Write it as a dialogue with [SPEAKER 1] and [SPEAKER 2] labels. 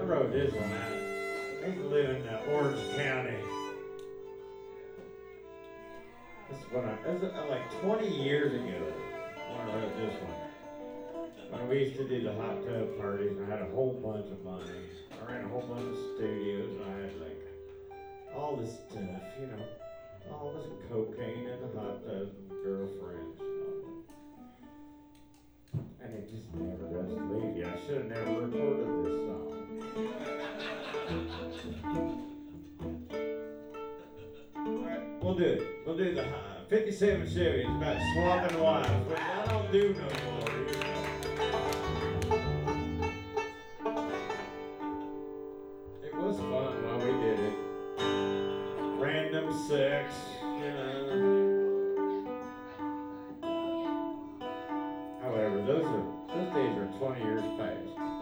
[SPEAKER 1] wrote this one out. I used to live in Orange County. This is like 20 years ago when I wrote this one. When we used to do the hot tub parties, and I had a whole bunch of money. I ran a whole bunch of studios, and I had like all this stuff, you know, all this cocaine in the hot tubs and girlfriends. And it just never does leave you. I should have never recorded this song. Alright, we'll do it. We'll do the 57 Chevy. It's about swapping wives, which I don't do no more. It was fun while we did it. Random sex, you know. However, those days are 20 years past.